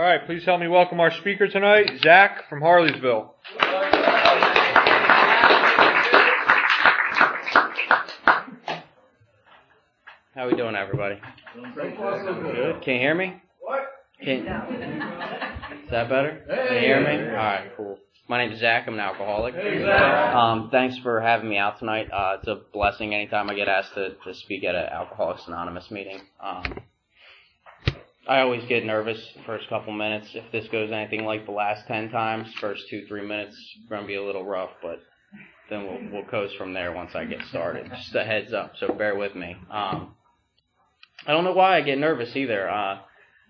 All right, please help me welcome our speaker tonight, Zach from Harleysville. How we doing, everybody? Good. Can you hear me? Is that better? Can you hear me? All right, cool. My name is Zach. I'm an alcoholic. Thanks for having me out tonight. It's a blessing anytime I get asked to speak at an Alcoholics Anonymous meeting. I always get nervous the first couple minutes. If this goes anything like the last 10 times, first 2-3 minutes going to be a little rough, but then we'll coast from there once I get started. Just a heads up, so bear with me. I don't know why I get nervous either. I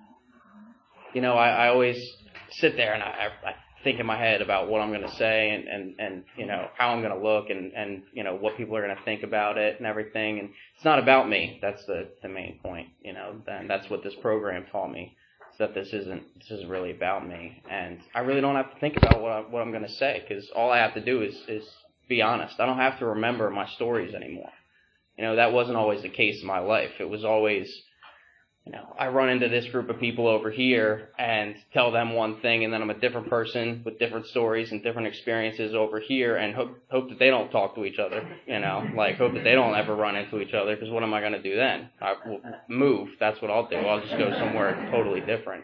always sit there and I think in my head about what I'm going to say and how I'm going to look and what people are going to think about it and everything. And it's not about me. That's the main point, and that's what this program taught me, is that this isn't really about me. And I really don't have to think about what I'm going to say, because all I have to do is be honest. I don't have to remember my stories anymore. That wasn't always the case in my life. It was always, I run into this group of people over here and tell them one thing, and then I'm a different person with different stories and different experiences over here, and hope that they don't talk to each other, hope that they don't ever run into each other, because what am I going to do then? I will move. That's what I'll do. I'll just go somewhere totally different,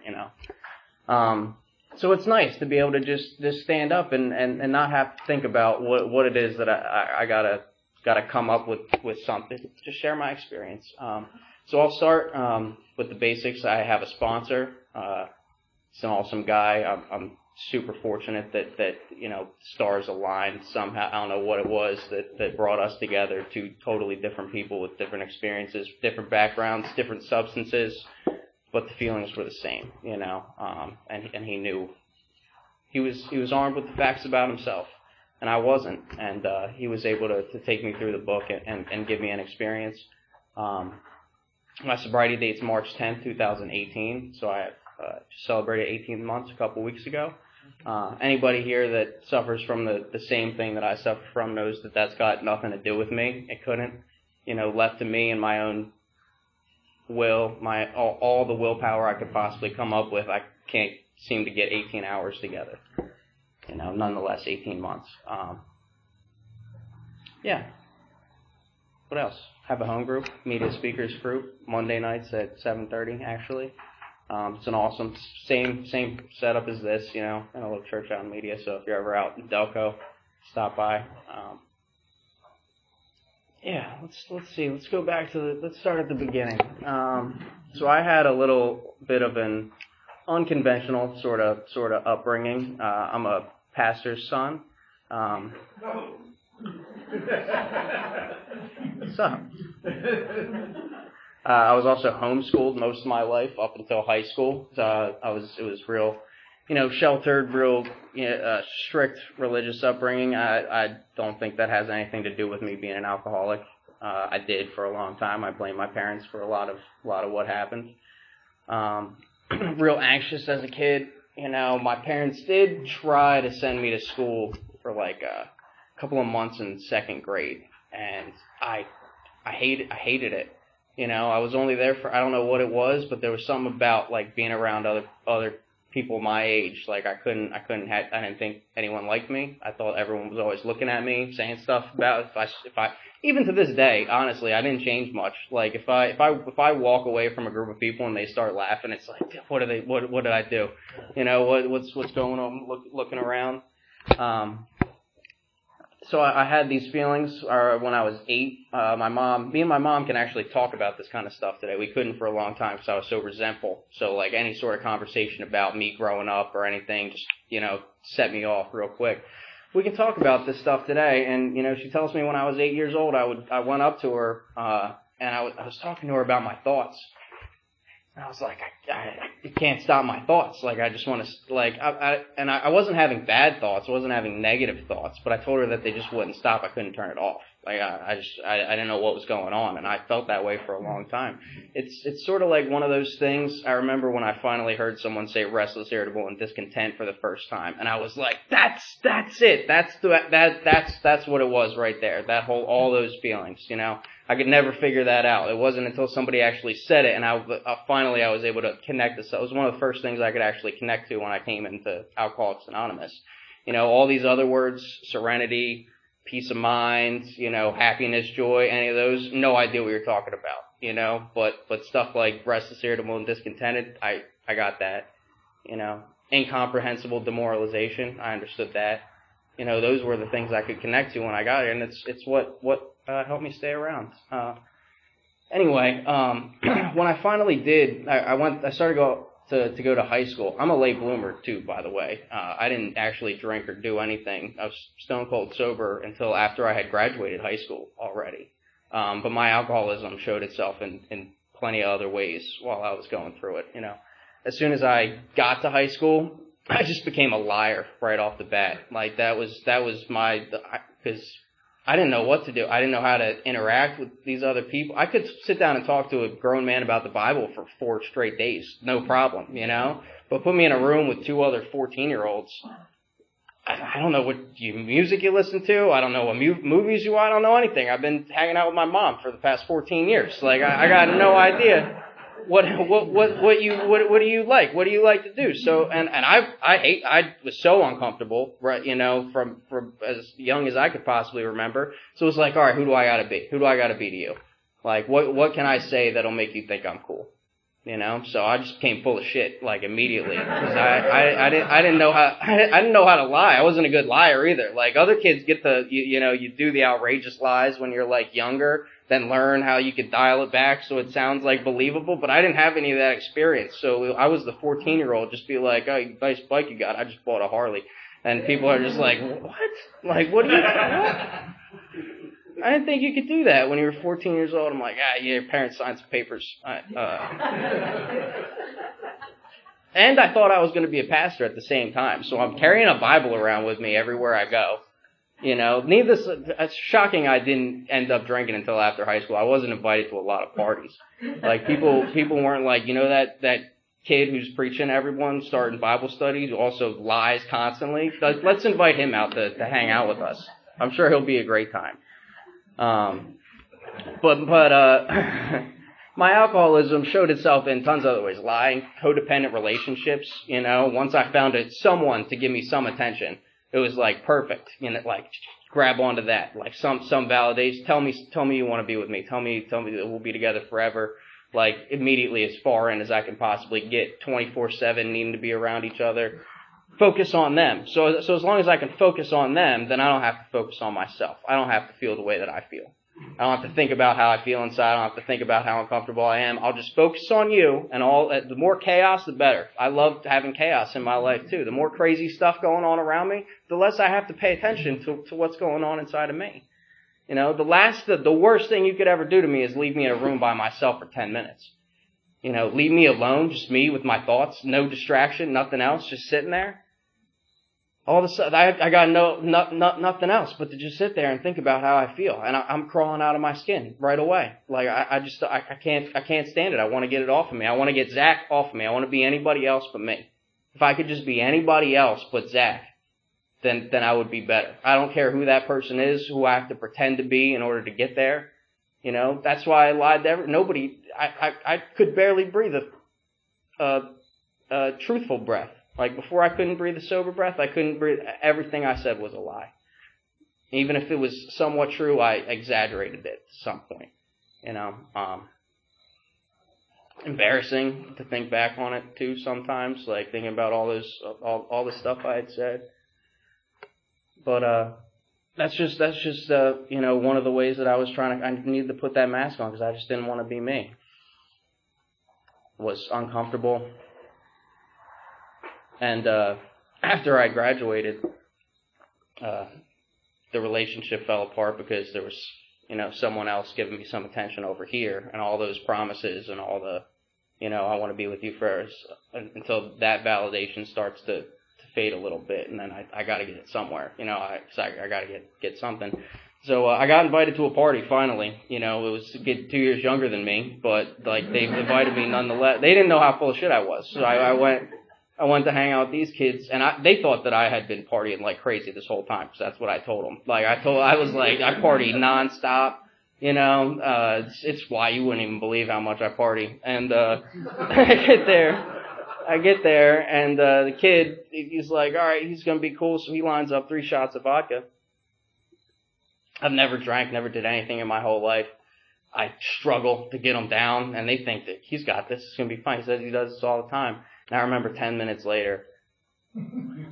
So it's nice to be able to just stand up and not have to think about what it is that I gotta come up with something. Just share my experience. So I'll start with the basics. I have a sponsor. He's an awesome guy. I'm super fortunate that stars aligned somehow. I don't know what it was that brought us together, two totally different people with different experiences, different backgrounds, different substances, but the feelings were the same, and he knew. He was armed with the facts about himself, and I wasn't, and he was able to take me through the book and give me an experience. My sobriety date's March 10th, 2018, so I just celebrated 18 months a couple weeks ago. Anybody here that suffers from the same thing that I suffer from knows that that's got nothing to do with me. It couldn't. Left to me and my own will, all the willpower I could possibly come up with, I can't seem to get 18 hours together. Nonetheless, 18 months. What else? Have a home group, media speakers group, Monday nights at 7:30, actually. It's an awesome, same setup as this, in a little church out in Media, so if you're ever out in Delco, stop by. Let's see. Let's go back let's start at the beginning. So I had a little bit of an unconventional sort of upbringing. I'm a pastor's son. What's up? I was also homeschooled most of my life up until high school. It was real, sheltered, real strict religious upbringing. I don't think that has anything to do with me being an alcoholic. I did for a long time. I blame my parents for a lot of what happened. Real anxious as a kid. My parents did try to send me to school for like a couple of months in second grade, and I hated it. I was only there for, I don't know what it was, but there was something about like being around other people my age. Like I didn't think anyone liked me. I thought everyone was always looking at me, saying stuff about if I even to this day, honestly, I didn't change much. Like if I walk away from a group of people and they start laughing, it's like, what did I do? What's going on? Looking around. So I had these feelings when I was 8. Me and my mom can actually talk about this kind of stuff today. We couldn't for a long time because I was so resentful. So like any sort of conversation about me growing up or anything just, set me off real quick. We can talk about this stuff today. And, she tells me when I was 8 years old, I went up to her and I was talking to her about my thoughts. And I was like, I can't stop my thoughts. Like, I just want to, I wasn't having bad thoughts. I wasn't having negative thoughts. But I told her that they just wouldn't stop. I couldn't turn it off. Like I didn't know what was going on, and I felt that way for a long time. It's sort of like one of those things. I remember when I finally heard someone say restless, irritable, and discontent for the first time, and I was like, that's it. That's what it was right there. All those feelings, you know. I could never figure that out. It wasn't until somebody actually said it, and finally I was able to connect this. It was one of the first things I could actually connect to when I came into Alcoholics Anonymous. You know, all these other words, serenity, peace of mind, you know, happiness, joy, any of those, no idea what you're talking about, you know, but stuff like restless, irritable, and discontented, I got that, you know, incomprehensible demoralization, I understood that, you know, those were the things I could connect to when I got here, and it's what helped me stay around. Anyway, when I finally did, I started to go to high school. I'm a late bloomer too, by the way. I didn't actually drink or do anything. I was stone cold sober until after I had graduated high school already. But my alcoholism showed itself in plenty of other ways while I was going through it. You know, as soon as I got to high school, I just became a liar right off the bat. Like that was because I didn't know what to do. I didn't know how to interact with these other people. I could sit down and talk to a grown man about the Bible for 4 straight days, no problem, you know. But put me in a room with 2 other 14-year-olds. I don't know what music you listen to. I don't know what movies you watch. I don't know anything. I've been hanging out with my mom for the past 14 years. Like I got no idea what do you like? What do you like to do? So and I was so uncomfortable, right? You know, from as young as I could possibly remember. So it was like, all right, who do I gotta be? Who do I gotta be to you? Like what can I say that'll make you think I'm cool? You know, so I just became full of shit like immediately because I didn't know how to lie. I wasn't a good liar either. Like other kids get you do the outrageous lies when you're like younger, then learn how you could dial it back so it sounds like believable. But I didn't have any of that experience, so I was the 14-year-old just be like, oh, nice bike you got. I just bought a Harley, and people are just like, what? Like what do you? What? I didn't think you could do that when you were 14 years old. I'm like, yeah, your parents signed some papers. And I thought I was going to be a pastor at the same time. So I'm carrying a Bible around with me everywhere I go. You know, it's shocking I didn't end up drinking until after high school. I wasn't invited to a lot of parties. Like people weren't like, you know, that kid who's preaching everyone, starting Bible studies, who also lies constantly. Let's invite him out to hang out with us. I'm sure he'll be a great time. But my alcoholism showed itself in tons of other ways. Lying, codependent relationships, you know, once I found someone to give me some attention, it was like perfect, you know, like grab onto that, like some validation. Tell me you want to be with me. Tell me that we'll be together forever. Like immediately as far in as I can possibly get, 24/7 needing to be around each other. Focus on them. So as long as I can focus on them, then I don't have to focus on myself. I don't have to feel the way that I feel. I don't have to think about how I feel inside. I don't have to think about how uncomfortable I am. I'll just focus on you, and the more chaos, the better. I love having chaos in my life too. The more crazy stuff going on around me, the less I have to pay attention to what's going on inside of me. You know, the worst thing you could ever do to me is leave me in a room by myself for 10 minutes. You know, leave me alone, just me with my thoughts, no distraction, nothing else, just sitting there. All of a sudden, I got nothing else but to just sit there and think about how I feel, and I'm crawling out of my skin right away. Like I can't stand it. I want to get it off of me. I want to get Zach off of me. I want to be anybody else but me. If I could just be anybody else but Zach, then I would be better. I don't care who that person is, who I have to pretend to be in order to get there. You know, that's why I lied to nobody. I could barely breathe a truthful breath. Like before I couldn't breathe a sober breath, I couldn't breathe. Everything I said was a lie. Even if it was somewhat true, I exaggerated it at some point. You know, embarrassing to think back on it too sometimes, like thinking about all the stuff I had said. But that's just you know, one of the ways that I needed to put that mask on because I just didn't want to be me. Was uncomfortable. And after I graduated, the relationship fell apart because there was, you know, someone else giving me some attention over here, and all those promises and all the, you know, I want to be with you first, until that validation starts to fade a little bit, and then I got to get it somewhere, you know, I got to get something. So I got invited to a party finally. You know, it was a kid 2 years younger than me, but like they invited me nonetheless. They didn't know how full of shit I was, so I went to hang out with these kids, and they thought that I had been partying like crazy this whole time, because that's what I told them. Like I was like, I partied nonstop. You know, it's why you wouldn't even believe how much I party. And I get there, and the kid, he's like, all right, he's gonna be cool, so he lines up 3 shots of vodka. I've never drank, never did anything in my whole life. I struggle to get him down, and they think that he's got this. It's going to be fine. He says he does this all the time. And I remember 10 minutes later, and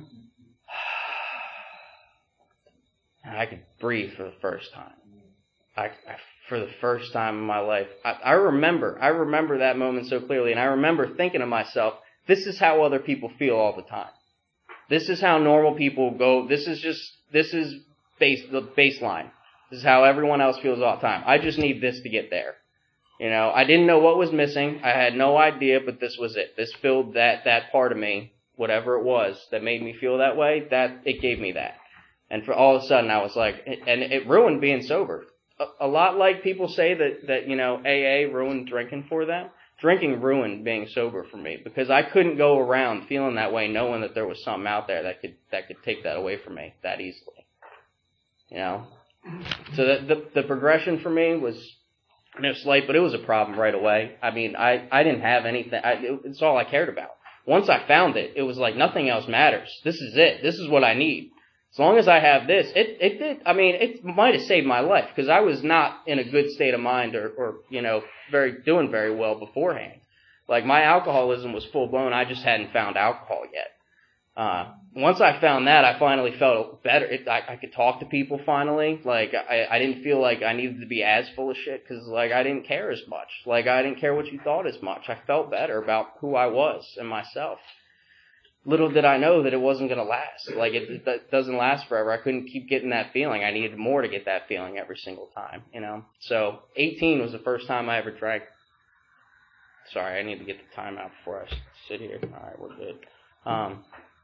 I could breathe for the first time. For the first time in my life. I remember that moment so clearly, and I remember thinking to myself, this is how other people feel all the time. This is how normal people go. This is the baseline. This is how everyone else feels all the time. I just need this to get there. You know, I didn't know what was missing. I had no idea, but this was it. This filled that part of me, whatever it was that made me feel that way, that it gave me that. And for all of a sudden I was like, and it ruined being sober. A lot like people say that, you know, AA ruined drinking for them. Drinking ruined being sober for me, because I couldn't go around feeling that way knowing that there was something out there that could take that away from me that easily. You know? So the progression for me was, you know, slight, but it was a problem right away. I mean, I didn't have anything. It's all I cared about. Once I found it, it was like nothing else matters. This is it. This is what I need. As long as I have this, it did. I mean, it might have saved my life, because I was not in a good state of mind or you know, doing very well beforehand. Like, my alcoholism was full blown. I just hadn't found alcohol yet. Once I found that, I finally felt better. I could talk to people finally. Like, I didn't feel like I needed to be as full of shit, because, like, I didn't care as much. Like, I didn't care what you thought as much. I felt better about who I was and myself. Little did I know that it wasn't going to last. Like, it doesn't last forever. I couldn't keep getting that feeling. I needed more to get that feeling every single time, you know. So 18 was the first time I ever drank. Sorry, I need to get the time out before I sit here. All right, we're good.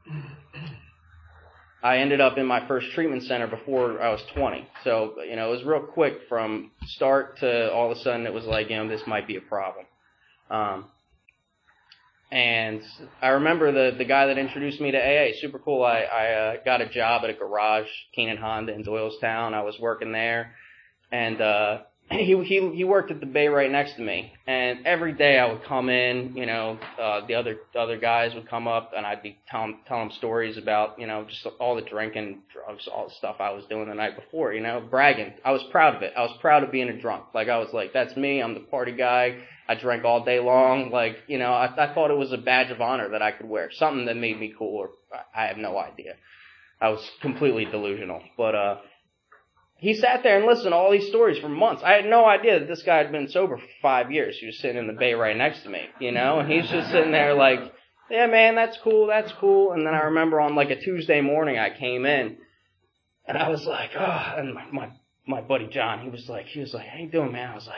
I ended up in my first treatment center before I was 20. So, you know, it was real quick from start to all of a sudden it was like, you know, this might be a problem. And I remember the guy that introduced me to AA, super cool. I got a job at a garage, Keenan Honda in Doylestown. I was working there, and he worked at the bay right next to me. And every day I would come in, you know, the other guys would come up, and I'd be telling them stories about, you know, just all the drinking, drugs, all the stuff I was doing the night before, you know, bragging. I was proud of it. I was proud of being a drunk. Like, I was like, that's me. I'm the party guy. I drank all day long. Like, you know, I thought it was a badge of honor that I could wear, something that made me cool. Or I have no idea. I was completely delusional. But he sat there and listened to all these stories for months. I had no idea that this guy had been sober for 5 years. He was sitting in the bay right next to me, you know, and he's just sitting there like, yeah, man, that's cool, that's cool. And then I remember on like a Tuesday morning I came in, and I was like, oh, and my buddy John, he was like, how you doing, man? I was like,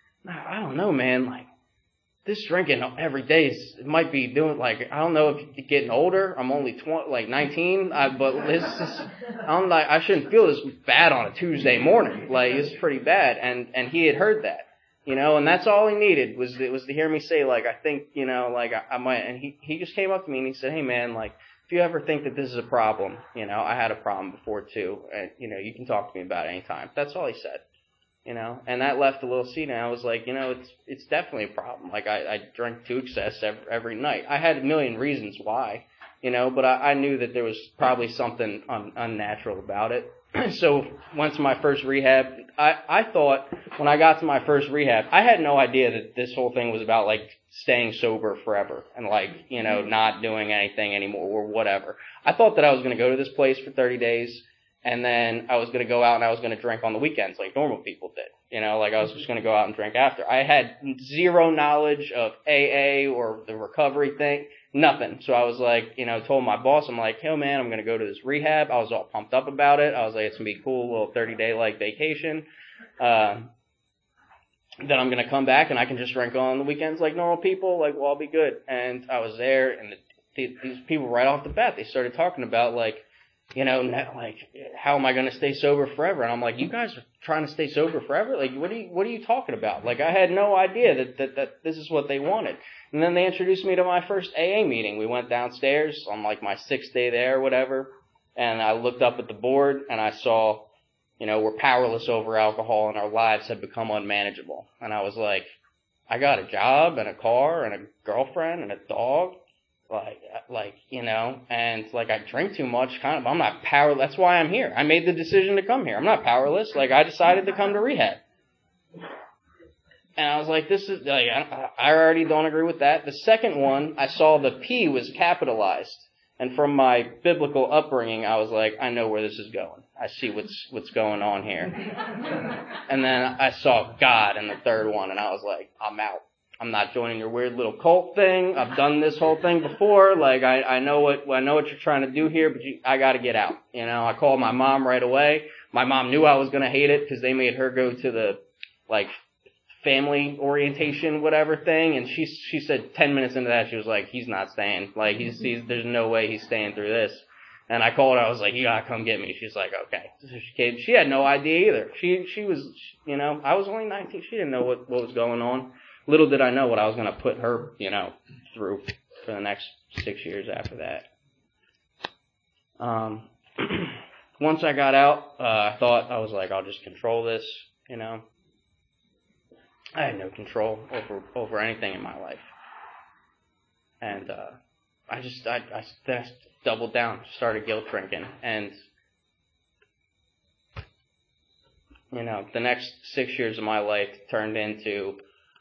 I don't know, man. Like, this drinking every day it might be doing, like, I don't know if you're getting older. I'm only 19, but this is, I shouldn't feel this bad on a Tuesday morning. Like, it's pretty bad. And he had heard that, you know, and that's all he needed was to hear me say, like, I think, you know, like, I might, and he just came up to me and he said, hey, man, like, if you ever think that this is a problem, you know, I had a problem before too, and, you know, you can talk to me about it anytime. That's all he said. You know, and that left a little seed, and I was like, you know, it's definitely a problem. Like, I drank to excess every night. I had a million reasons why, you know, but I knew that there was probably something unnatural about it. So went to my first rehab. I thought when I got to my first rehab, I had no idea that this whole thing was about, like, staying sober forever and, like, you know, not doing anything anymore or whatever. I thought that I was going to go to this place for 30 days. And then I was going to go out and I was going to drink on the weekends like normal people did. You know, like I was just going to go out and drink after. I had zero knowledge of AA or the recovery thing, nothing. So I was like, you know, told my boss, I'm like, hey man, I'm going to go to this rehab. I was all pumped up about it. I was like, it's going to be cool, little 30-day like vacation. Then I'm going to come back and I can just drink on the weekends like normal people. Like, well, I'll be good. And I was there, and these people right off the bat, they started talking about, like, you know, like how am I going to stay sober forever? And I'm like, you guys are trying to stay sober forever? Like, what are you talking about? Like, I had no idea that this is what they wanted. And then they introduced me to my first AA meeting. We went downstairs on like my 6th day there or whatever. And I looked up at the board and I saw, we're powerless over alcohol and our lives have become unmanageable. And I was like, I got a job and a car and a girlfriend and a dog. And like I drink too much, I'm not powerless. That's why I'm here. I made the decision to come here. I'm not powerless. Like, I decided to come to rehab. And I was like, this is, like, I already don't agree with that. The second one, I saw the P was capitalized. And from my biblical upbringing, I was like, I know where this is going. I see what's going on here. And then I saw God in the third one, and I was like, I'm out. I'm not joining your weird little cult thing. I've done this whole thing before. Like, I know what you're trying to do here, but I got to get out. I called my mom right away. My mom knew I was going to hate it because they made her go to the, like, family orientation, whatever thing. And she said 10 minutes into that, she was like, he's not staying. Like, there's no way he's staying through this. And I called her. I was like, you got to come get me. She's like, okay. So she came. She had no idea either. She was, I was only 19. She didn't know what was going on. Little did I know what I was going to put her, through for the next 6 years after that. Once I got out, I was like, I'll just control this, I had no control over anything in my life. And I doubled down, started guilt drinking. And, the next 6 years of my life turned into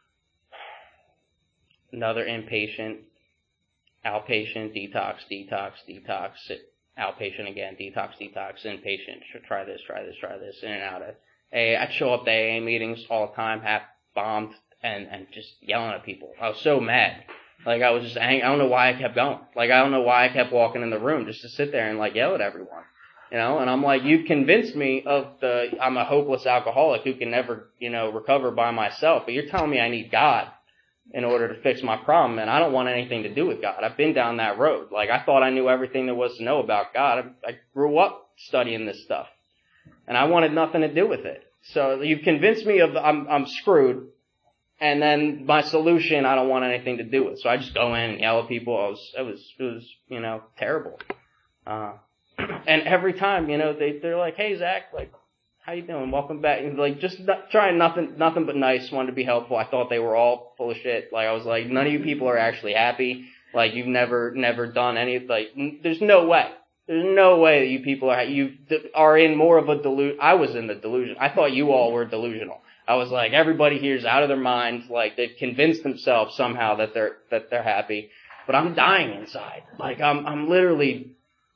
another inpatient, outpatient, detox, outpatient again, detox, inpatient, try this, in and out of I'd show up to AA meetings all the time, half bombed, and just yelling at people. I was so mad. Like, I was just angry. I don't know why I kept going. Like, I don't know why I kept walking in the room just to sit there and, like, yell at everyone. And I'm like, you convinced me I'm a hopeless alcoholic who can never, recover by myself, but you're telling me I need God in order to fix my problem, and I don't want anything to do with God. I've been down that road. Like, I thought I knew everything there was to know about God. I grew up studying this stuff, and I wanted nothing to do with it. So you've convinced me I'm screwed, and then my solution I don't want anything to do with. So I just go in and yell at people. It was terrible. And every time, they're like, hey, Zach, like, how you doing? Welcome back. And like, just trying nothing but nice, wanted to be helpful. I thought they were all full of shit. Like, I was like, none of you people are actually happy. Like, you've never done any, like, there's no way. There's no way that you people are in more of a delusion. I was in the delusion. I thought you all were delusional. I was like, everybody here is out of their minds. Like, they've convinced themselves somehow that they're happy. But I'm dying inside. Like, I'm literally,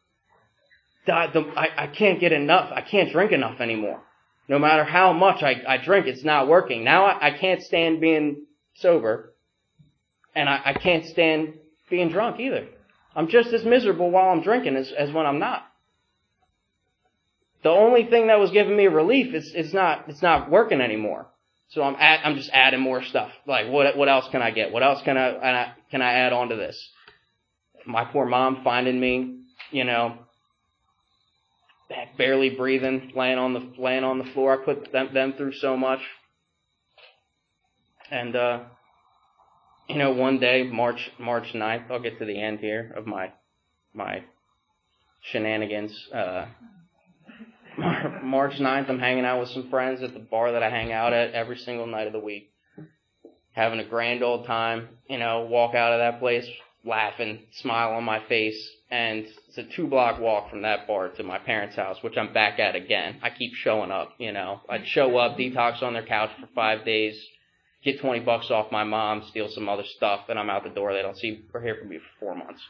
I can't get enough. I can't drink enough anymore. No matter how much I drink, it's not working. Now I can't stand being sober, and I can't stand being drunk either. I'm just as miserable while I'm drinking as when I'm not. The only thing that was giving me relief is it's not working anymore. So I'm just adding more stuff. Like, what else can I get? What else can I add on to this? My poor mom finding me, barely breathing, laying on the floor. I put them through so much. And one day, March 9th, I'll get to the end here of my shenanigans. March 9th, I'm hanging out with some friends at the bar that I hang out at every single night of the week. Having a grand old time, walk out of that place laughing, smile on my face, and it's a 2-block walk from that bar to my parents' house, which I'm back at again. I keep showing up, I'd show up, detox on their couch for 5 days, get $20 off my mom, steal some other stuff, and I'm out the door. They don't see or hear from me for 4 months,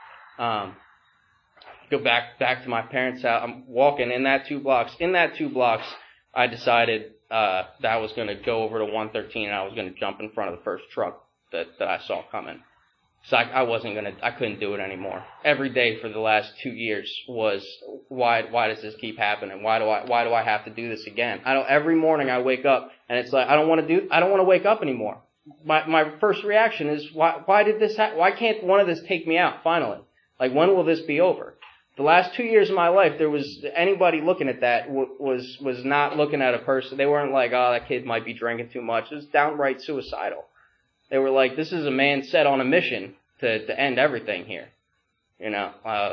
Go back to my parents' house. I'm walking in that 2 blocks. In that 2 blocks, I decided that I was going to go over to 113 and I was going to jump in front of the first truck that I saw coming. So I couldn't do it anymore. Every day for the last 2 years was, why does this keep happening? Why do I have to do this again? Every morning I wake up and it's like, I don't want to wake up anymore. My first reaction is, why did this happen? Why can't one of this take me out finally? Like, when will this be over? The last 2 years of my life, there was anybody looking at that was not looking at a person. They weren't like, oh, that kid might be drinking too much. It was downright suicidal. They were like, this is a man set on a mission to end everything here, you know.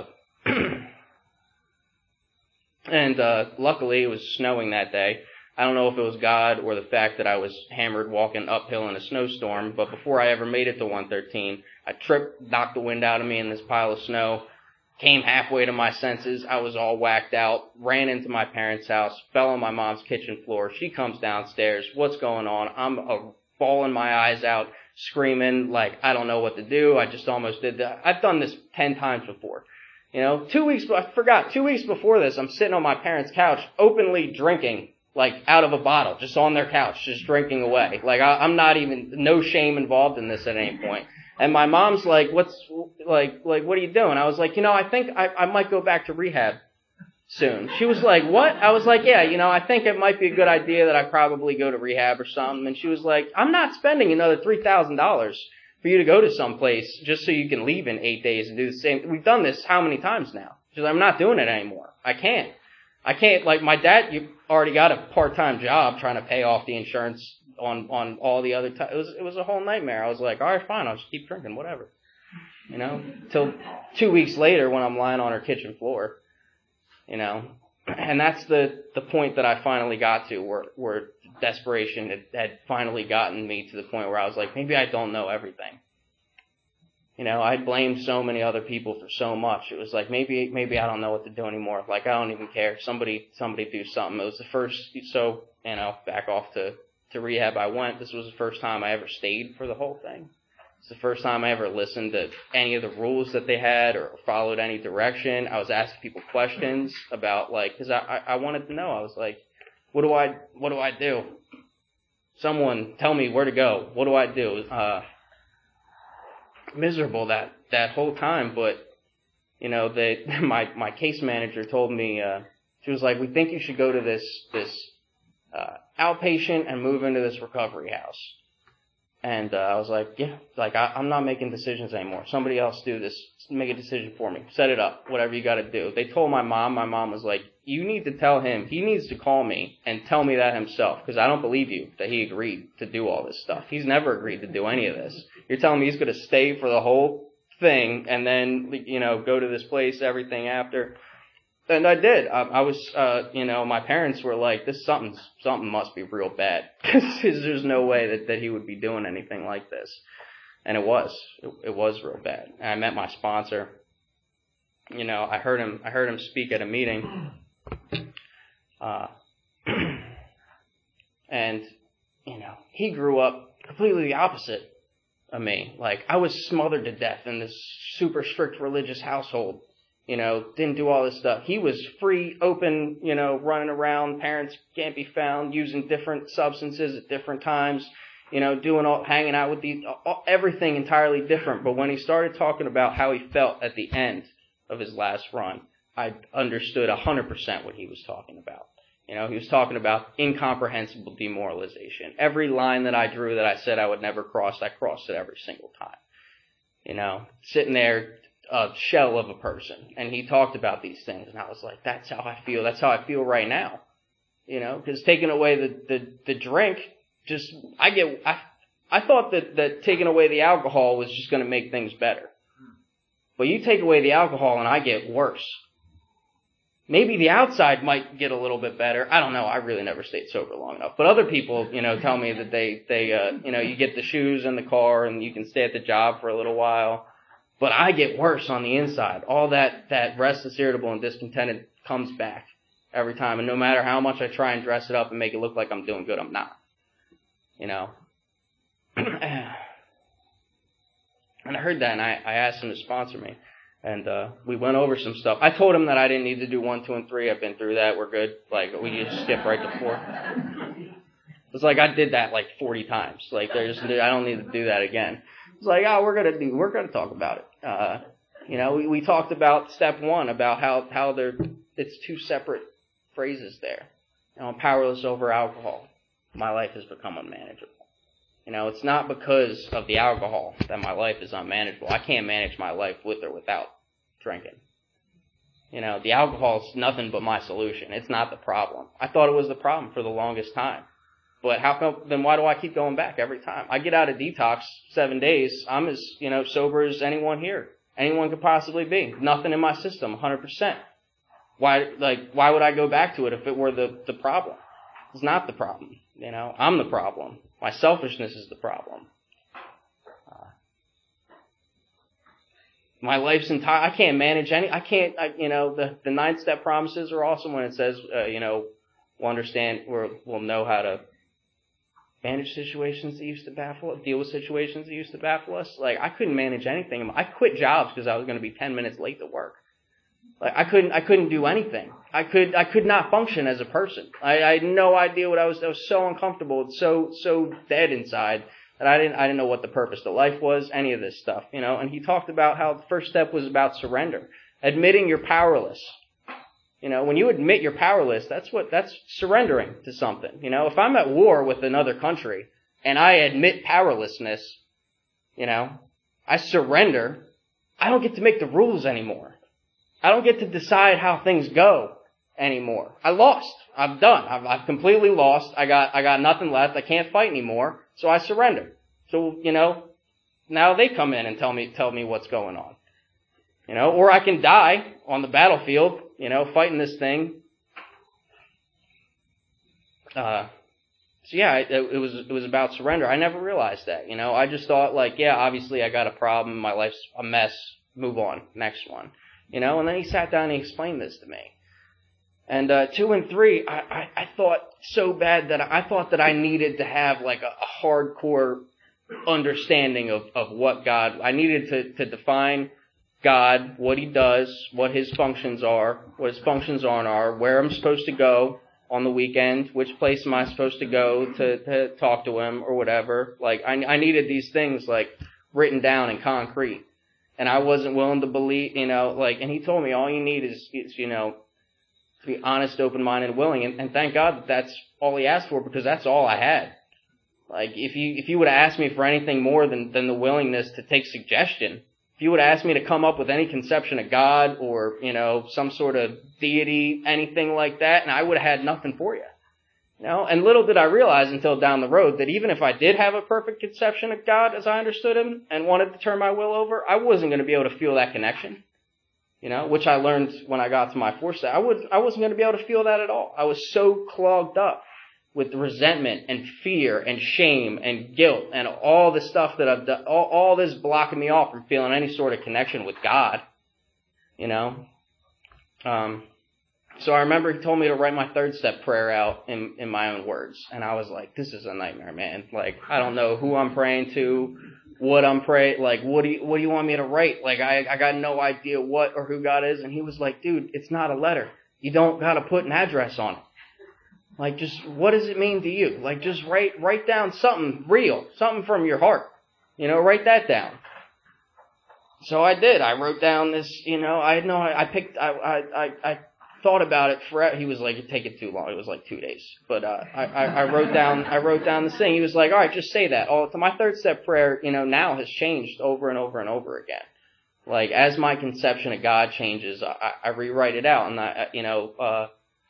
And luckily, it was snowing that day. I don't know if it was God or the fact that I was hammered walking uphill in a snowstorm, but before I ever made it to 113, I tripped, knocked the wind out of me in this pile of snow, came halfway to my senses. I was all whacked out, ran into my parents' house, fell on my mom's kitchen floor. She comes downstairs. What's going on? I'm bawling my eyes out, screaming like I don't know what to do. I just almost did that. I've done this 10 times before. You know, 2 weeks before this, I'm sitting on my parents' couch, openly drinking, like out of a bottle, just on their couch, just drinking away. Like I'm not even, no shame involved in this at any point. And my mom's like, what are you doing? I was like, I think I might go back to rehab soon. She was like, what? I was like, yeah, I think it might be a good idea that I probably go to rehab or something. And she was like, I'm not spending another $3,000 for you to go to some place just so you can leave in 8 days and do the same. We've done this how many times now? She's like, I'm not doing it anymore. I can't. Like my dad, you already got a part-time job trying to pay off the insurance on all the other time. It was a whole nightmare. I was like, all right, fine, I'll just keep drinking, whatever. Till 2 weeks later when I'm lying on her kitchen floor, and that's the point that I finally got to where desperation had finally gotten me to the point where I was like, maybe I don't know everything. I blamed so many other people for so much. It was like, maybe I don't know what to do anymore. Like, I don't even care. Somebody do something. It was the first, back off to rehab I went. This was the first time I ever stayed for the whole thing. It's the first time I ever listened to any of the rules that they had or followed any direction. I was asking people questions about, because I wanted to know. I was like, what do I do? Someone tell me where to go. What do I do? Miserable that whole time, but my case manager told me, she was like, we think you should go to this outpatient and move into this recovery house. And I was like, yeah, I'm not making decisions anymore. Somebody else do this. Make a decision for me. Set it up. Whatever you got to do. They told my mom. My mom was like, you need to tell him. He needs to call me and tell me that himself, because I don't believe you that he agreed to do all this stuff. He's never agreed to do any of this. You're telling me he's going to stay for the whole thing and then, go to this place, everything after. And I did. I was, my parents were like, something must be real bad, because there's no way that he would be doing anything like this. And it was real bad. And I met my sponsor. I heard him speak at a meeting. And, he grew up completely the opposite of me. Like, I was smothered to death in this super strict religious household. Didn't do all this stuff. He was free, open, running around, parents can't be found, using different substances at different times, hanging out with everything entirely different. But when he started talking about how he felt at the end of his last run, I understood 100% what he was talking about. He was talking about incomprehensible demoralization. Every line that I drew that I said I would never cross, I crossed it every single time. Sitting there, a shell of a person. And he talked about these things, and I was like, that's how I feel. That's how I feel right now. Because taking away the drink, I thought that taking away the alcohol was just going to make things better. But you take away the alcohol and I get worse. Maybe the outside might get a little bit better. I don't know. I really never stayed sober long enough. But other people, tell me that they you get the shoes in the car and you can stay at the job for a little while. But I get worse on the inside. All that restless, irritable, and discontented comes back every time. And no matter how much I try and dress it up and make it look like I'm doing good, I'm not. And I heard that, and I asked him to sponsor me. And we went over some stuff. I told him that I didn't need to do 1, 2, and 3. I've been through that. We're good. We just skip right to 4. It's like I did that 40 times. I don't need to do that again. It's like, oh, we're gonna talk about it. We talked about step 1, about how it's 2 separate phrases there. I'm powerless over alcohol. My life has become unmanageable. It's not because of the alcohol that my life is unmanageable. I can't manage my life with or without drinking. The alcohol's nothing but my solution. It's not the problem. I thought it was the problem for the longest time. But then why do I keep going back every time? I get out of detox 7 days. I'm as, sober as anyone here. Anyone could possibly be. Nothing in my system, 100%. Why would I go back to it if it were the problem? It's not the problem. I'm the problem. My selfishness is the problem. My life's entire, I can't manage the 9-step promises are awesome when it says, we'll understand, we'll know how to manage situations that used to baffle us, deal with situations that used to baffle us. Like, I couldn't manage anything. I quit jobs because I was going to be 10 minutes late to work. Like, I couldn't do anything. I could not function as a person. I had no idea what I was so uncomfortable, so dead inside that I didn't know what the purpose of life was, any of this stuff, and he talked about how the first step was about surrender, admitting you're powerless. When you admit you're powerless, that's surrendering to something. If I'm at war with another country and I admit powerlessness, I surrender, I don't get to make the rules anymore. I don't get to decide how things go anymore. I lost. I'm done. I've completely lost. I got nothing left. I can't fight anymore. So I surrender. So, now they come in and tell me what's going on. Or I can die on the battlefield, fighting this thing. It was about surrender. I never realized that, I just thought obviously I got a problem. My life's a mess. Move on. Next one. And then he sat down and he explained this to me. And 2 and 3, I thought so bad that I thought that I needed to have a hardcore understanding of what God, I needed to define God, what he does, what his functions are, what his functions are, where I'm supposed to go on the weekend, which place am I supposed to go to talk to him or whatever. I needed these things written down in concrete. And I wasn't willing to believe, and he told me all you need is to be honest, open-minded, and willing. And thank God that's all he asked for, because that's all I had. If you would have asked me for anything more than the willingness to take suggestion, if you would have asked me to come up with any conception of God or, some sort of deity, anything like that, and I would have had nothing for you. And little did I realize until down the road that even if I did have a perfect conception of God as I understood him and wanted to turn my will over, I wasn't going to be able to feel that connection. Which I learned when I got to my 4th step. I wasn't going to be able to feel that at all. I was so clogged up with resentment and fear and shame and guilt and all the stuff that I've done, all this blocking me off from feeling any sort of connection with God. So I remember he told me to write my 3rd step prayer out in my own words. And I was like, this is a nightmare, man. I don't know who I'm praying to, what I'm praying, what do you want me to write? I got no idea what or who God is. And he was like, dude, it's not a letter. You don't got to put an address on it. Just what does it mean to you? Just write down something real, something from your heart. Write that down. So I did. I wrote down this, I thought about it forever. He was like, it'd take it too long. It was 2 days. But I wrote down this thing. He was like, all right, just say that. My 3rd step prayer, now has changed over and over and over again. As my conception of God changes, I rewrite it out, and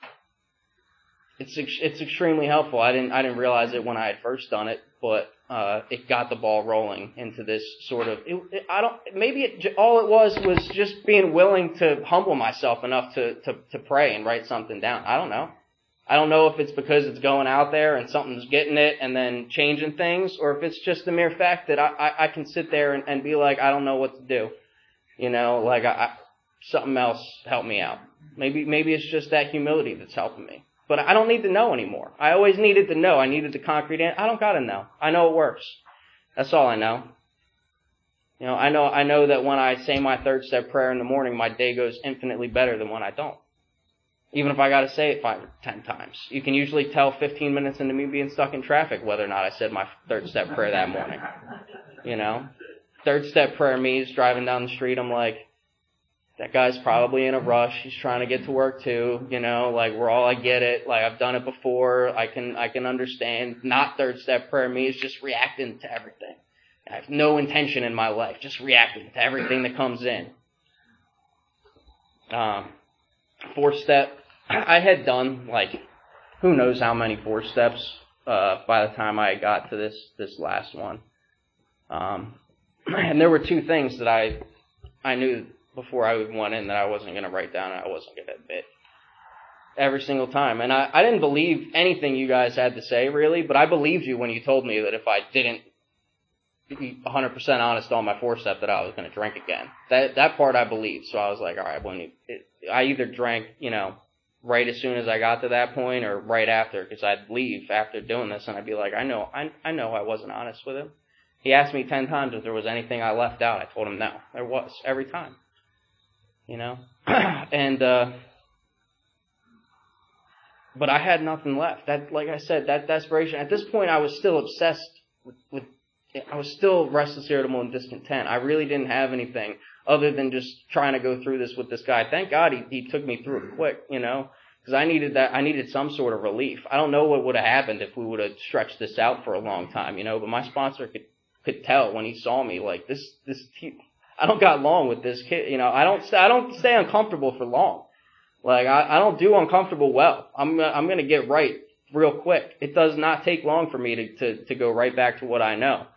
it's extremely helpful. I didn't realize it when I had first done it, but it got the ball rolling into this sort of. All it was just being willing to humble myself enough to pray and write something down. I don't know. I don't know if it's because it's going out there and something's getting it and then changing things, or if it's just the mere fact that I can sit there and be like, I don't know what to do. Something else help me out. Maybe it's just that humility that's helping me. But I don't need to know anymore. I always needed to know. I needed the concrete answer. I don't gotta know. I know it works. That's all I know. I know that when I say my 3rd step prayer in the morning, my day goes infinitely better than when I don't. Even if I gotta say it 5 or 10 times. You can usually tell 15 minutes into me being stuck in traffic whether or not I said my 3rd step prayer that morning. 3rd step prayer me is driving down the street. I'm like, that guy's probably in a rush. He's trying to get to work too. I get it. I've done it before. I can understand. Not 3rd step prayer me is just reacting to everything. I have no intention in my life, just reacting to everything that comes in. 4-step. I had done, like, who knows how many 4-steps by the time I got to this last one. And there were two things that I knew before I went in that I wasn't going to write down and I wasn't going to admit. Every single time. And I didn't believe anything you guys had to say, really, but I believed you when you told me that if I didn't be 100% honest on my 4-step that I was going to drink again. That part I believed. So I was like, all right, I either drank, right as soon as I got to that point or right after, because I'd leave after doing this and I'd be like, I know I wasn't honest with him. He asked me 10 times if there was anything I left out. I told him no. There was, every time. And, but I had nothing left. That, like I said, that desperation. At this point, I was still obsessed with I was still restless, irritable, and discontent. I really didn't have anything other than just trying to go through this with this guy. Thank God he took me through it quick, because I needed that. I needed some sort of relief. I don't know what would have happened if we would have stretched this out for a long time, but my sponsor could tell when he saw me, like, this I don't got long with this kid, I don't stay uncomfortable for long. Like, I don't do uncomfortable well. I'm going to get right real quick. It does not take long for me to go right back to what I know.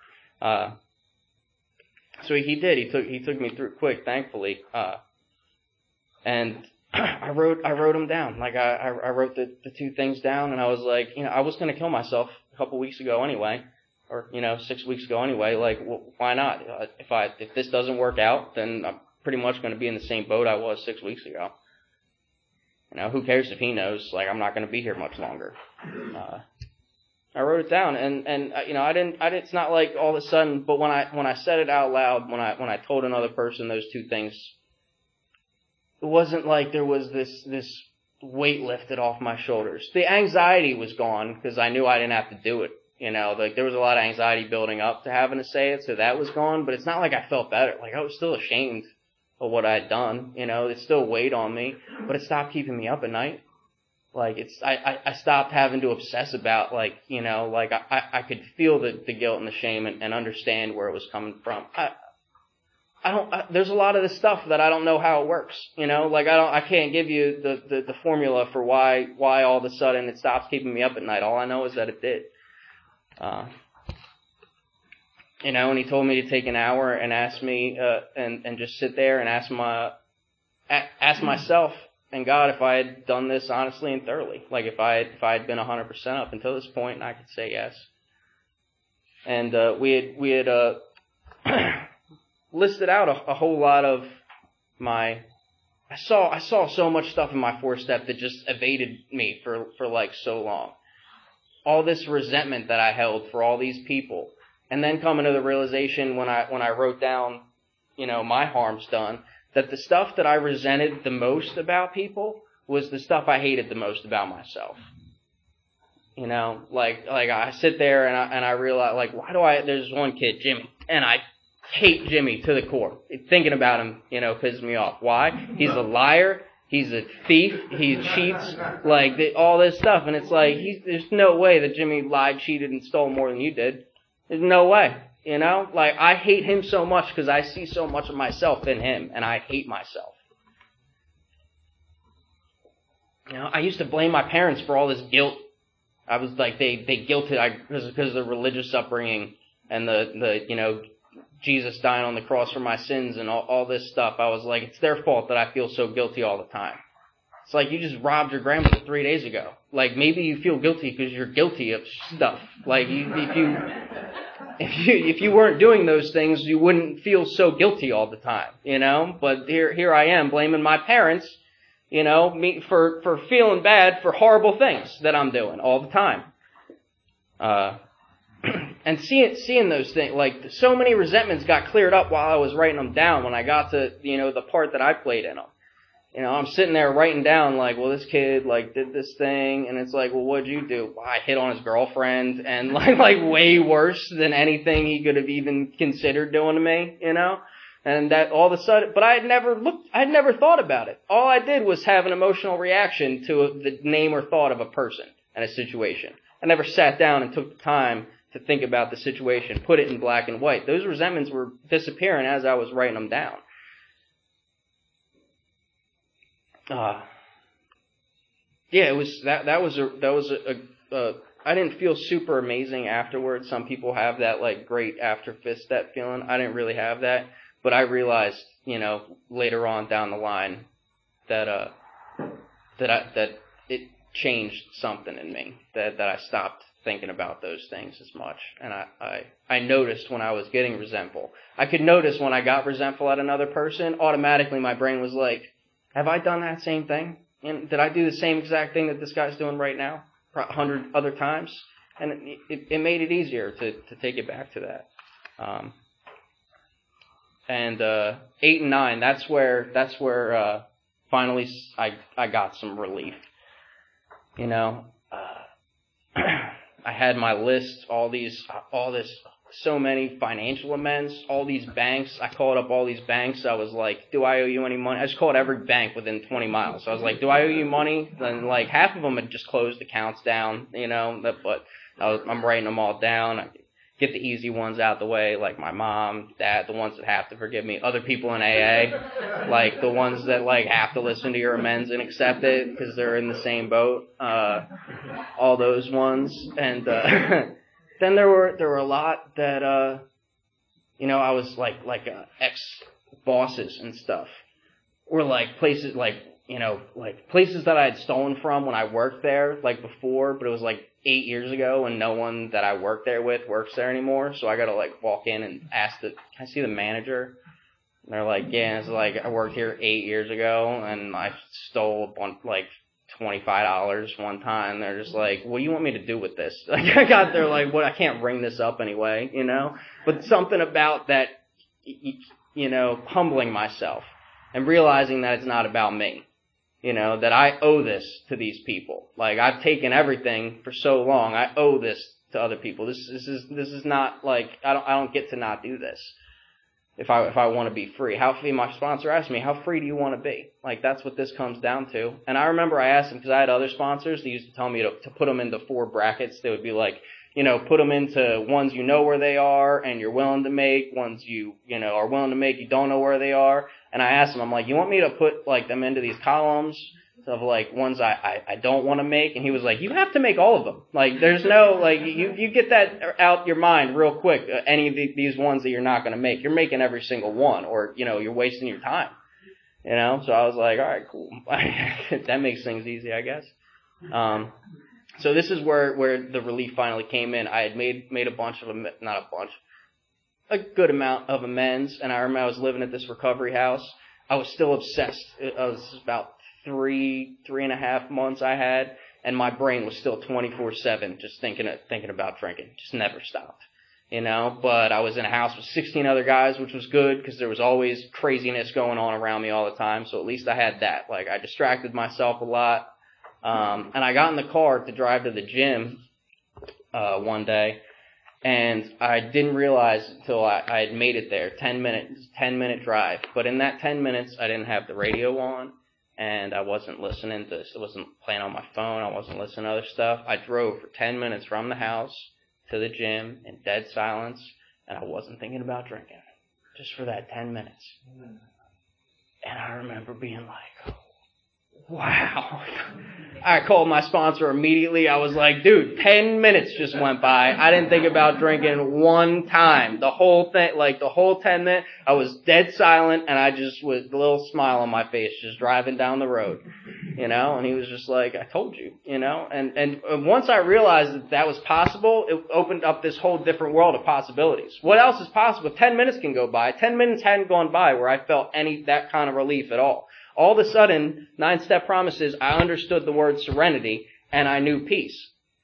So he did. He took me through it quick, thankfully. And I wrote them down. Like, I wrote the two things down, and I was like, I was going to kill myself a couple weeks ago anyway, or 6 weeks ago anyway. Like, why not? If this doesn't work out, then I'm pretty much going to be in the same boat I was 6 weeks ago. Who cares if he knows? Like, I'm not going to be here much longer. I wrote it down, and I didn't. It's not like all of a sudden. But when I said it out loud, when I told another person those two things, it wasn't like there was this weight lifted off my shoulders. The anxiety was gone because I knew I didn't have to do it. Like, there was a lot of anxiety building up to having to say it, so that was gone. But it's not like I felt better. Like, I was still ashamed of what I had done. It still weighed on me, but it stopped keeping me up at night. Like, I stopped having to obsess about, like, I could feel the guilt and the shame and understand where it was coming from. There's a lot of this stuff that I don't know how it works, like, I can't give you the formula for why all of a sudden it stops keeping me up at night. All I know is that it did. And he told me to take an hour and ask me, and just sit there and ask myself and God if I had done this honestly and thoroughly. Like, if I had been 100% up until this point, and I could say yes. And we had listed out a whole lot of my. I saw so much stuff in my 4-step that just evaded me for like so long. All this resentment that I held for all these people. And then coming to the realization when I wrote down, my harms done, that the stuff that I resented the most about people was the stuff I hated the most about myself. Like I sit there and I realize, like, there's one kid, Jimmy, and I hate Jimmy to the core. Thinking about him, pisses me off. Why? He's a liar. He's a thief. He cheats. Like, all this stuff. And it's like, there's no way that Jimmy lied, cheated, and stole more than you did. There's no way, Like, I hate him so much because I see so much of myself in him, and I hate myself. I used to blame my parents for all this guilt. I was like, they guilted because of the religious upbringing and the Jesus dying on the cross for my sins and all this stuff. I was like, it's their fault that I feel so guilty all the time. It's like, you just robbed your grandmother 3 days ago. Like, maybe you feel guilty because you're guilty of stuff. Like, if you weren't doing those things, you wouldn't feel so guilty all the time, But here I am blaming my parents, me for feeling bad for horrible things that I'm doing all the time. And seeing those things, like, so many resentments got cleared up while I was writing them down when I got to, the part that I played in them. I'm sitting there writing down, like, well, this kid, like, did this thing, and it's like, well, what'd you do? Well, I hit on his girlfriend, and like way worse than anything he could have even considered doing to me, And that all of a sudden, but I'd never thought about it. All I did was have an emotional reaction to the name or thought of a person and a situation. I never sat down and took the time to think about the situation, put it in black and white. Those resentments were disappearing as I was writing them down. Yeah, it was that was a I didn't feel super amazing afterwards. Some people have that like great after fist step feeling. I didn't really have that, but I realized, later on down the line that that it changed something in me, that I stopped thinking about those things as much. And I noticed when I was getting resentful. I could notice when I got resentful at another person, automatically my brain was like, have I done that same thing? And did I do the same exact thing that this guy's doing right now 100 other times? And it made it easier to take it back to that. And 8 and 9, that's where finally I got some relief. I had my list, so many financial amends, all these banks. I called up all these banks. I was like, do I owe you any money? I just called every bank within 20 miles. So I was like, do I owe you money? And like half of them had just closed accounts down, but I'm writing them all down. I get the easy ones out the way, like my mom, dad, the ones that have to forgive me, other people in AA, like the ones that like have to listen to your amends and accept it because they're in the same boat, all those ones. And then there were a lot that I was like ex-bosses and stuff, or like places like places that I had stolen from when I worked there like before, but it was like 8 years ago, and no one that I worked there with works there anymore. So I got to like walk in and ask can I see the manager? And they're like, yeah. It's like, I worked here 8 years ago, and I stole like $25 one time. They're just like, what do you want me to do with this? Like, I got there like, what? I can't ring this up anyway, But something about that, humbling myself and realizing that it's not about me. That I owe this to these people. Like, I've taken everything for so long. I owe this to other people. This is not like, I don't get to not do this. If I want to be free. My sponsor asked me, how free do you want to be? Like, that's what this comes down to. And I remember I asked him, because I had other sponsors, they used to tell me to put them into 4 brackets. They would be like, put them into ones where they are and you're willing to make, ones you are willing to make, you don't know where they are. And I asked him, I'm like, you want me to put like them into these columns of like ones I don't want to make? And he was like, you have to make all of them. Like, there's no, like, you get that out your mind real quick. Any of these ones that you're not going to make, you're making every single one, or, you're wasting your time. So I was like, all right, cool. That makes things easy, I guess. So this is where the relief finally came in. I had made a good amount of amends, and I remember I was living at this recovery house. I was still obsessed. It was about 3.5 months I had, and my brain was still 24/7 just thinking about drinking. Just never stopped. But I was in a house with 16 other guys, which was good because there was always craziness going on around me all the time. So at least I had that. Like, I distracted myself a lot. And I got in the car to drive to the gym one day, and I didn't realize until I had made it there, 10-minute drive. But in that 10 minutes, I didn't have the radio on, and I wasn't listening to this. I wasn't playing on my phone. I wasn't listening to other stuff. I drove for 10 minutes from the house to the gym in dead silence, and I wasn't thinking about drinking, just for that 10 minutes. And I remember being like, wow. I called my sponsor immediately. I was like, dude, 10 minutes just went by. I didn't think about drinking one time. The whole 10 minutes, I was dead silent, and I just was a little smile on my face, just driving down the road, and he was just like, I told you, and once I realized that was possible, it opened up this whole different world of possibilities. What else is possible? 10 minutes can go by. 10 minutes hadn't gone by where I felt that kind of relief at all. All of a sudden, 9-step promises, I understood the word serenity, and I knew peace.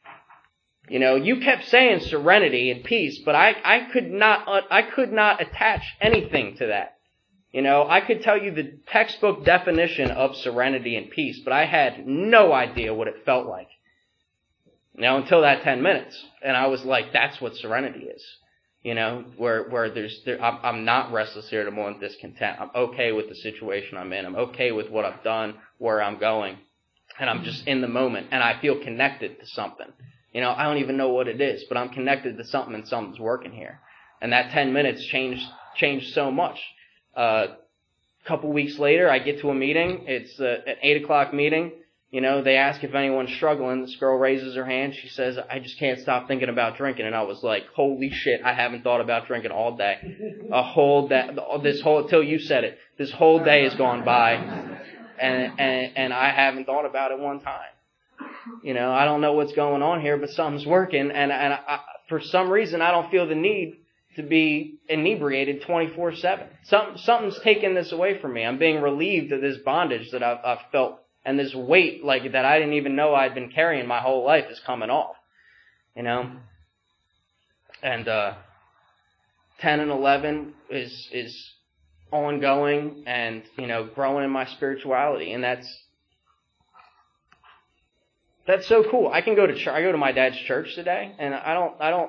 You kept saying serenity and peace, but I could not attach anything to that. I could tell you the textbook definition of serenity and peace, but I had no idea what it felt like. Until that 10 minutes. And I was like, that's what serenity is. Where I'm not restless, irritable, and discontent. I'm okay with the situation I'm in. I'm okay with what I've done, where I'm going. And I'm just in the moment, and I feel connected to something. I don't even know what it is, but I'm connected to something, and something's working here. And that 10 minutes changed so much. A couple weeks later, I get to a meeting. It's an 8 o'clock meeting. They ask if anyone's struggling. This girl raises her hand. She says, I just can't stop thinking about drinking. And I was like, holy shit, I haven't thought about drinking all day. Till you said it, this whole day has gone by, and I haven't thought about it one time. I don't know what's going on here, but something's working, and for some reason, I don't feel the need to be inebriated 24/7. Something's taking this away from me. I'm being relieved of this bondage that I've felt. And this weight, that I didn't even know I'd been carrying my whole life, is coming off, And 10 and 11 is ongoing, and growing in my spirituality, and that's so cool. I can go to church. I go to my dad's church today, and I don't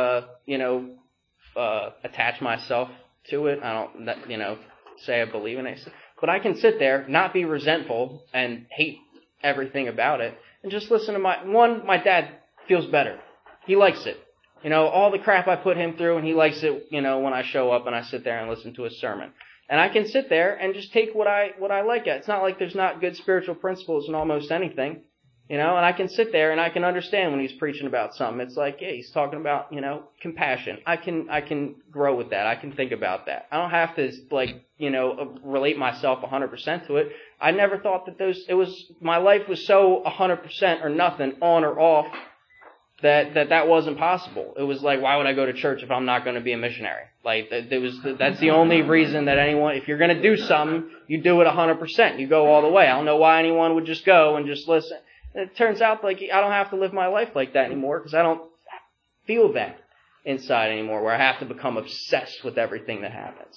attach myself to it. I don't say I believe in it. But I can sit there, not be resentful and hate everything about it, and just listen to my dad feels better. He likes it. All the crap I put him through, and he likes it, when I show up and I sit there and listen to his sermon. And I can sit there and just take what I like at. It's not like there's not good spiritual principles in almost anything. And I can sit there and I can understand when he's preaching about something. It's like, yeah, he's talking about, compassion. I can grow with that. I can think about that. I don't have to, relate myself 100% to it. I never thought that my life was so 100% or nothing, on or off, that wasn't possible. It was like, why would I go to church if I'm not going to be a missionary? That's the only reason that anyone, if you're going to do something, you do it 100%. You go all the way. I don't know why anyone would just go and just listen. It turns out I don't have to live my life like that anymore, because I don't feel that inside anymore, where I have to become obsessed with everything that happens.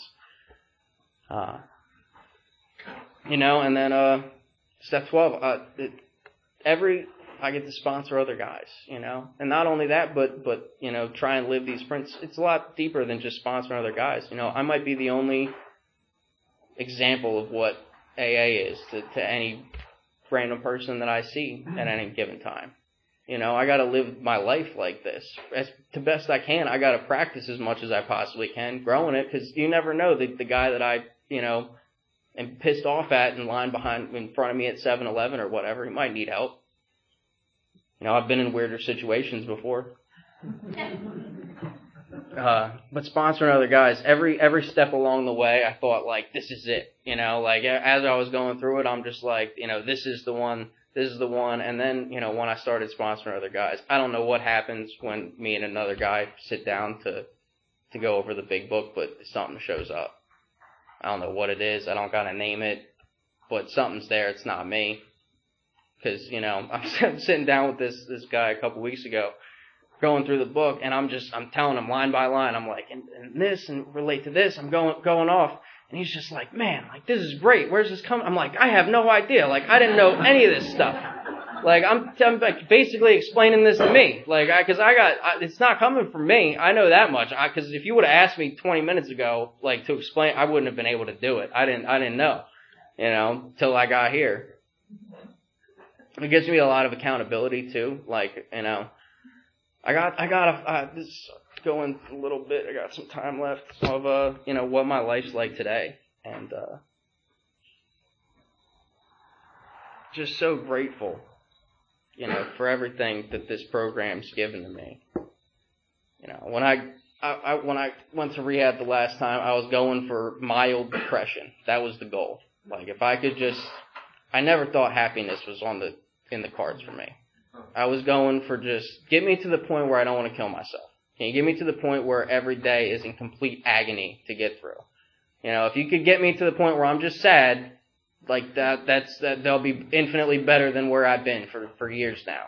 And then step 12, I get to sponsor other guys, and not only that, but try and live these principles. It's a lot deeper than just sponsoring other guys. I might be the only example of what AA is to any random person that I see at any given time. I got to live my life like this as to best I can. I got to practice as much as I possibly can, growing it, because you never know the guy that I am pissed off at in line in front of me at 7-Eleven or whatever. He might need help. I've been in weirder situations before. But sponsoring other guys, every step along the way, I thought, this is it. As I was going through it, I'm just like, this is the one. And then, when I started sponsoring other guys, I don't know what happens when me and another guy sit down to go over the big book, but something shows up. I don't know what it is. I don't got to name it, but something's there. It's not me. Because, I'm sitting down with this guy a couple weeks ago, going through the book, and I'm telling him line by line, I'm like, and this, and relate to this, I'm going off, and he's just like, man, this is great, where's this coming? I'm like, I have no idea, I didn't know any of this stuff. I'm basically explaining this to me, because it's not coming from me, I know that much, because if you would have asked me 20 minutes ago, to explain, I wouldn't have been able to do it, I didn't know, till I got here. It gives me a lot of accountability too, I got this is going a little bit. I got some time left of what my life's like today, and just so grateful, for everything that this program's given to me. When I went to rehab the last time, I was going for mild depression. That was the goal. If I could I never thought happiness was in the cards for me. I was going for just get me to the point where I don't want to kill myself. Can you get me to the point where every day is in complete agony to get through? If you could get me to the point where I'm just sad, that'll be infinitely better than where I've been for years now.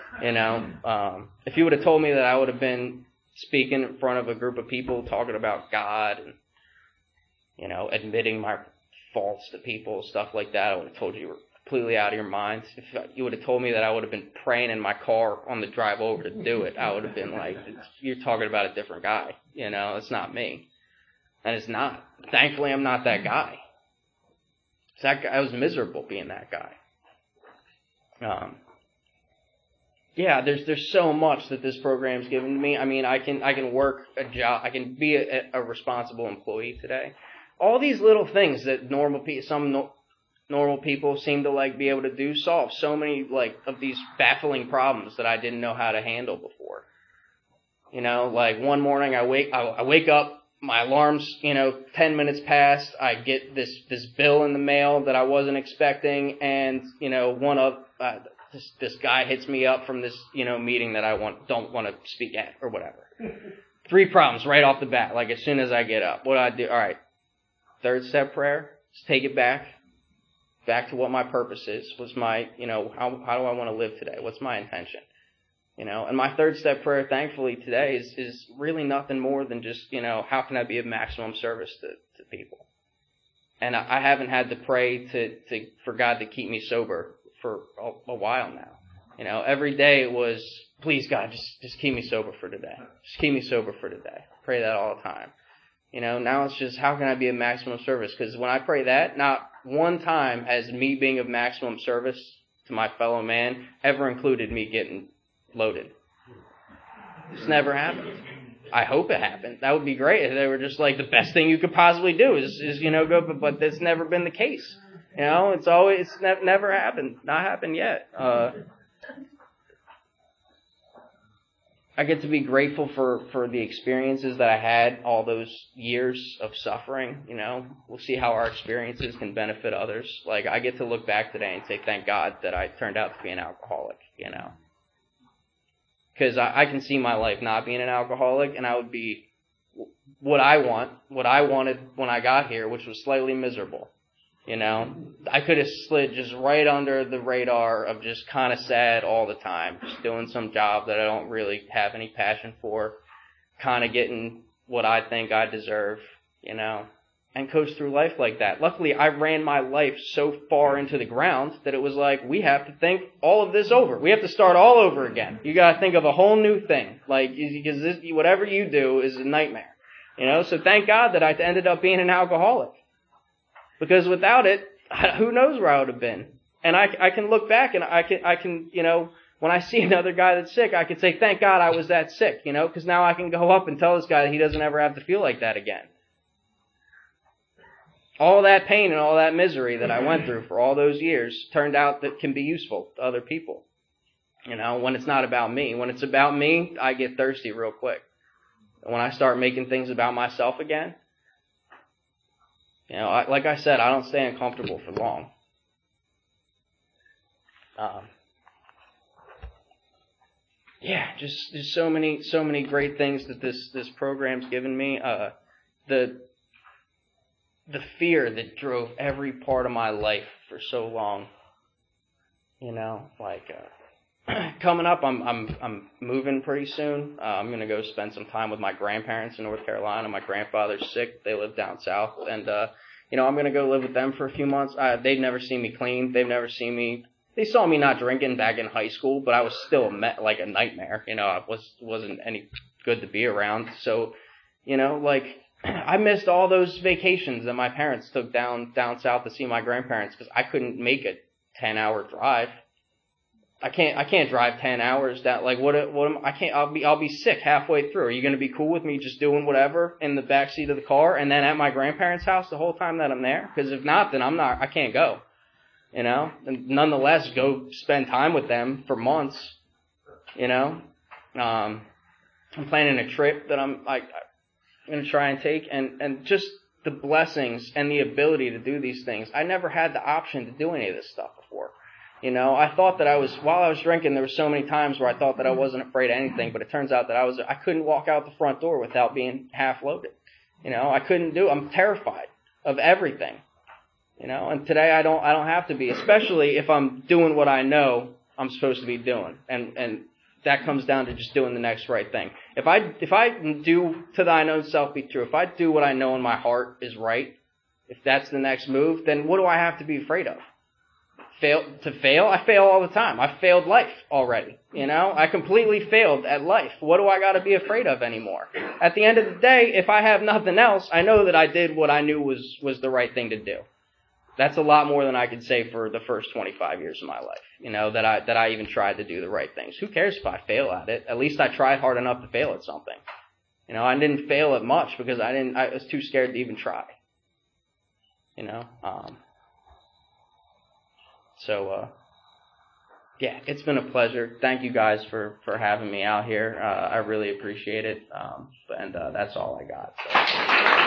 If you would have told me that I would have been speaking in front of a group of people talking about God and, admitting my faults to people, stuff like that, I would have told you were completely out of your mind. If you would have told me that I would have been praying in my car on the drive over to do it, I would have been like, you're talking about a different guy. It's not me. And it's not. Thankfully, I'm not that guy. I was miserable being that guy. There's so much that this program's given to me. I mean, I can work a job. I can be a responsible employee today. All these little things that normal people, normal people seem to like be able to do, solve so many like of these baffling problems that I didn't know how to handle before. You know, like one morning I wake up, my alarm's, 10 minutes past, I get this bill in the mail that I wasn't expecting, and, this guy hits me up from this, meeting that I don't want to speak at or whatever. 3 problems right off the bat, like as soon as I get up. What do I do? All right. 3rd step prayer, just take it back to what my purpose is. What's my, how do I want to live today? What's my intention? And my 3rd step prayer, thankfully, today is really nothing more than just, how can I be of maximum service to people? And I haven't had to pray for God to keep me sober for a while now. Every day it was, please God, just keep me sober for today. Just keep me sober for today. Pray that all the time. Now it's just, how can I be of maximum service? Because when I pray that, not one time has me being of maximum service to my fellow man ever included me getting loaded. It's never happened. I hope it happened. That would be great if they were just like, the best thing you could possibly do is go, but that's never been the case. It's never happened. Not happened yet. I get to be grateful for the experiences that I had all those years of suffering. We'll see how our experiences can benefit others. Like, I get to look back today and say, thank God that I turned out to be an alcoholic, Because I can see my life not being an alcoholic, and I would be what I wanted when I got here, which was slightly miserable. I could have slid just right under the radar of just kind of sad all the time, just doing some job that I don't really have any passion for, kind of getting what I think I deserve, and coast through life like that. Luckily, I ran my life so far into the ground that it was like, we have to think all of this over. We have to start all over again. You got to think of a whole new thing, because whatever you do is a nightmare, So thank God that I ended up being an alcoholic. Because without it, who knows where I would have been. And I can look back and I can, when I see another guy that's sick, I can say, thank God I was that sick, because now I can go up and tell this guy that he doesn't ever have to feel like that again. All that pain and all that misery that I went through for all those years turned out that can be useful to other people. When it's not about me. When it's about me, I get thirsty real quick. And when I start making things about myself again, like I said, I don't stay uncomfortable for long. Just so many great things that this program's given me. The fear that drove every part of my life for so long. Coming up, I'm moving pretty soon. I'm gonna go spend some time with my grandparents in North Carolina. My grandfather's sick; they live down south, and I'm gonna go live with them for a few months. They've never seen me clean. They've never seen me. They saw me not drinking back in high school, but I was still like a nightmare. I wasn't any good to be around. So, I missed all those vacations that my parents took down south to see my grandparents because I couldn't make a 10-hour drive. I can't drive 10 hours down. Like, I'll be sick halfway through. Are you going to be cool with me just doing whatever in the backseat of the car and then at my grandparents' house the whole time that I'm there? Because if not, then I can't go. And nonetheless, go spend time with them for months. I'm planning a trip that I'm going to try and take, and just the blessings and the ability to do these things. I never had the option to do any of this stuff before. I thought that while I was drinking, there were so many times where I thought that I wasn't afraid of anything, but it turns out that I couldn't walk out the front door without being half loaded. I couldn't I'm terrified of everything. And today I don't have to be, especially if I'm doing what I know I'm supposed to be doing. And that comes down to just doing the next right thing. If I do to thine own self be true, if I do what I know in my heart is right, if that's the next move, then what do I have to be afraid of? Fail? I fail all the time. I failed life already. I completely failed at life. What do I got to be afraid of anymore? At the end of the day, if I have nothing else, I know that I did what I knew was the right thing to do. That's a lot more than I could say for the first 25 years of my life. That I even tried to do the right things. Who cares if I fail at it? At least I tried hard enough to fail at something. I didn't fail at much because I was too scared to even try. Yeah, it's been a pleasure. Thank you guys for having me out here. I really appreciate it. And that's all I got. So.